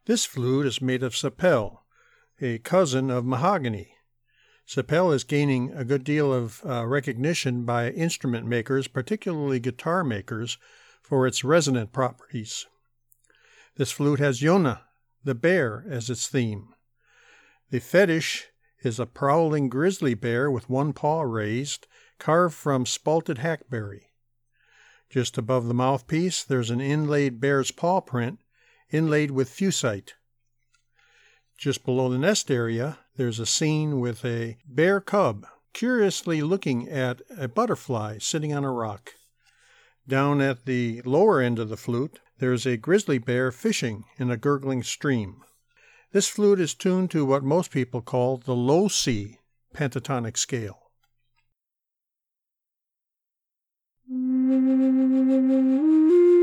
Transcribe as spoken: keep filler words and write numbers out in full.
This flute is made of sapel, a cousin of mahogany. Sapel is gaining a good deal of uh, recognition by instrument makers, particularly guitar makers, for its resonant properties. This flute has Yona, the bear, as its theme. The fetish is a prowling grizzly bear with one paw raised, carved from spalted hackberry. Just above the mouthpiece, there's an inlaid bear's paw print, inlaid with fusite. Just below the nest area, there's a scene with a bear cub curiously looking at a butterfly sitting on a rock. Down at the lower end of the flute, there's a grizzly bear fishing in a gurgling stream. This flute is tuned to what most people call the low C pentatonic scale. Thank you.